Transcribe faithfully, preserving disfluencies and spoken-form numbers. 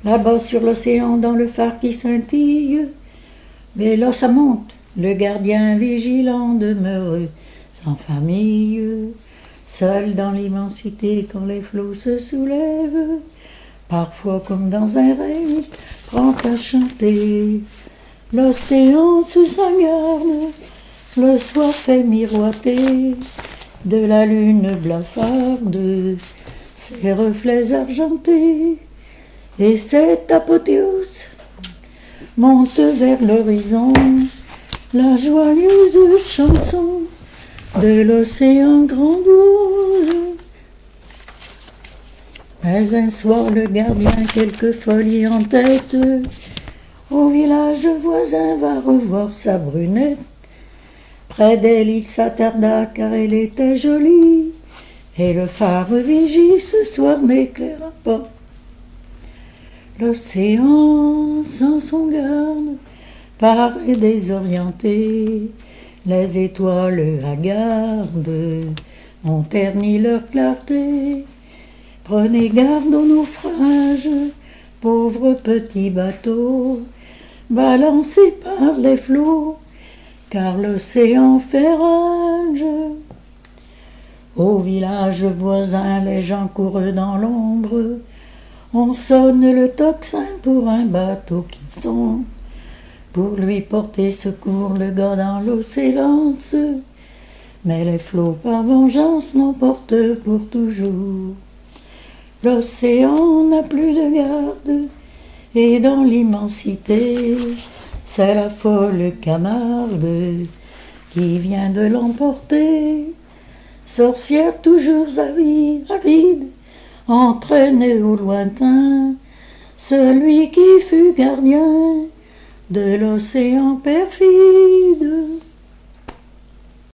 Là-bas sur l'océan, dans le phare qui scintille, mais là ça monte, le gardien vigilant demeure sans famille, seul dans l'immensité quand les flots se soulèvent, parfois comme dans un rêve, prend à chanter. L'océan sous sa garde, le soir fait miroiter de la lune blafarde ses reflets argentés. Et cette apothéose monte vers l'horizon, la joyeuse chanson de l'océan grandiose. Mais un soir le gardien, quelque folie en tête, au village voisin va revoir sa brunette. Près d'elle il s'attarda car elle était jolie, et le phare vigie ce soir n'éclaira pas. L'océan sans son garde paraît désorienté, les étoiles hagardes ont terni leur clarté. Prenez garde au naufrage, pauvres petits bateaux, balancés par les flots, car l'océan fait rage. Au village voisin, les gens courent dans l'ombre, on sonne le tocsin pour un bateau qui sonde. Pour lui porter secours, le gars dans l'eau s'élance, mais les flots par vengeance l'emportent pour toujours. L'océan n'a plus de garde, et dans l'immensité, c'est la folle Camarde qui vient de l'emporter. Sorcière toujours aride, entraînée au lointain, celui qui fut gardien de l'océan perfide.